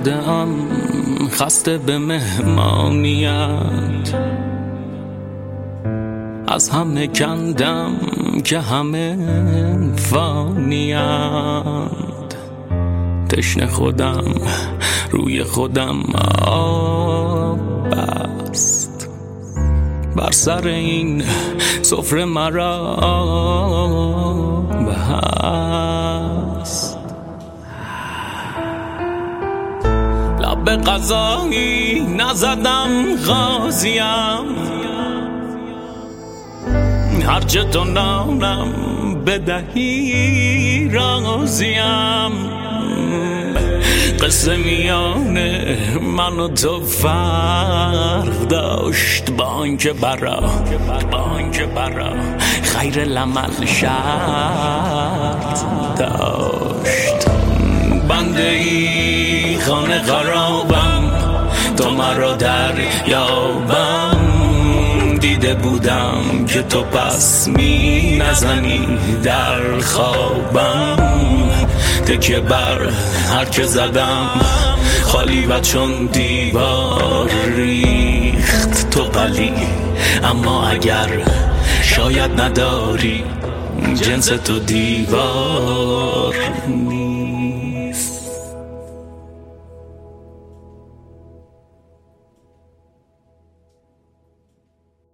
اومدم خسته به مهمانیت، از همه کندم که همه فانیند. تشنه خودم روی خودم آب بست، بر سر این سفره مرا بست. لب به غذایی نزدم غازیم، هرچه تو نانم بدهی راضیم. قصه میان من و تو فرق داشت، با آنکه برا خیر العمل شرط داشت. بنده ای خانه خرابم، تو مرا دریابم. دیده بودم که تو پس می نزنی در خوابم. تکیه بر هر که زدم خالی و چون دیوار ریخت تو پلی. اما اگر شاید نداری جنس تو دیوار